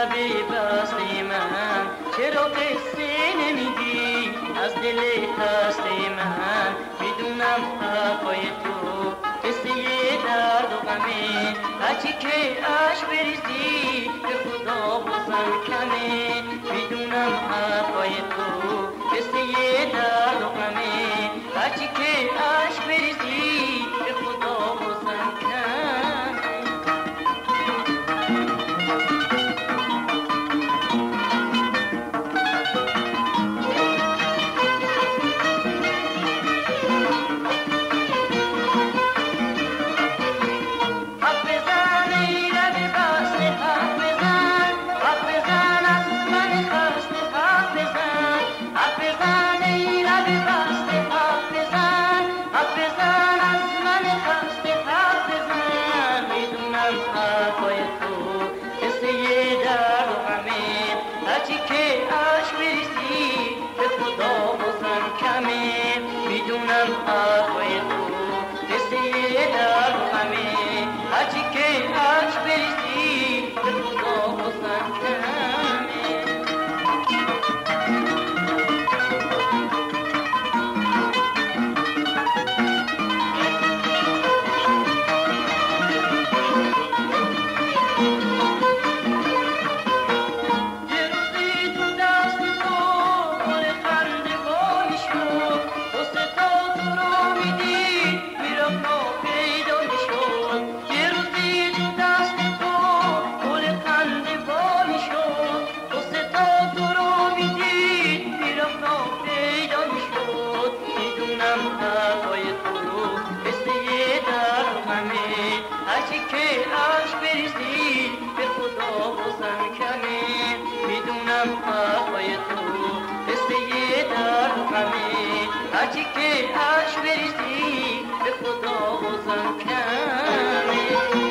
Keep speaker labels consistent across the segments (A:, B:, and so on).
A: لب بسته من چرا قصه نمیگی از دل خسته من؟ میدونم حرفای تو قصه درد و غمه، هرچی که عشق بریزی به خدا بازم کمه. میدونم حرفای تو قصه درد و غمه، هرچی که عشق بریزی به خدا بازم کمه. میدونم حرفای تو قصه درد و غمه، هرچی که عشق بریزی به خدا بازم کمه. هرچی که عشق بریزی به خدا بازم کمه. میدونم حرفای تو قصه درد و غمه، هرچی که عشق بریزی به خدا بازم کمه.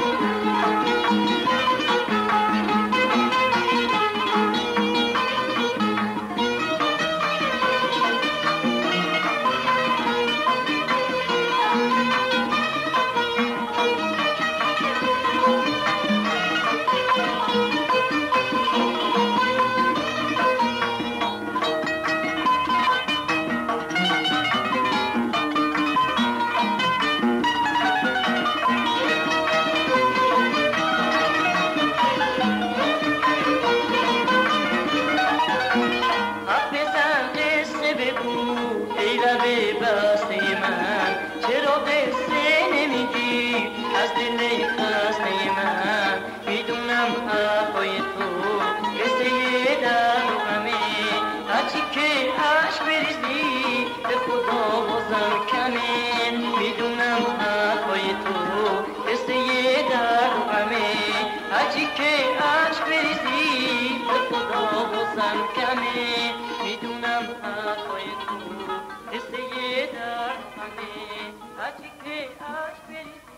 A: ای لب بسته من چرا قصه نمیگی از دل خسته من؟ میدونم حرفای تو قصه درد و غمه، هرچی که عشق بریزی به خدا بازم کمه. میدونم حرفای تو قصه درد و غمه، هرچی که عشق بریزی به خدا بازم کمه. میدونم حرفای تو قصه درد و غمه، هرچی که عشق بریزی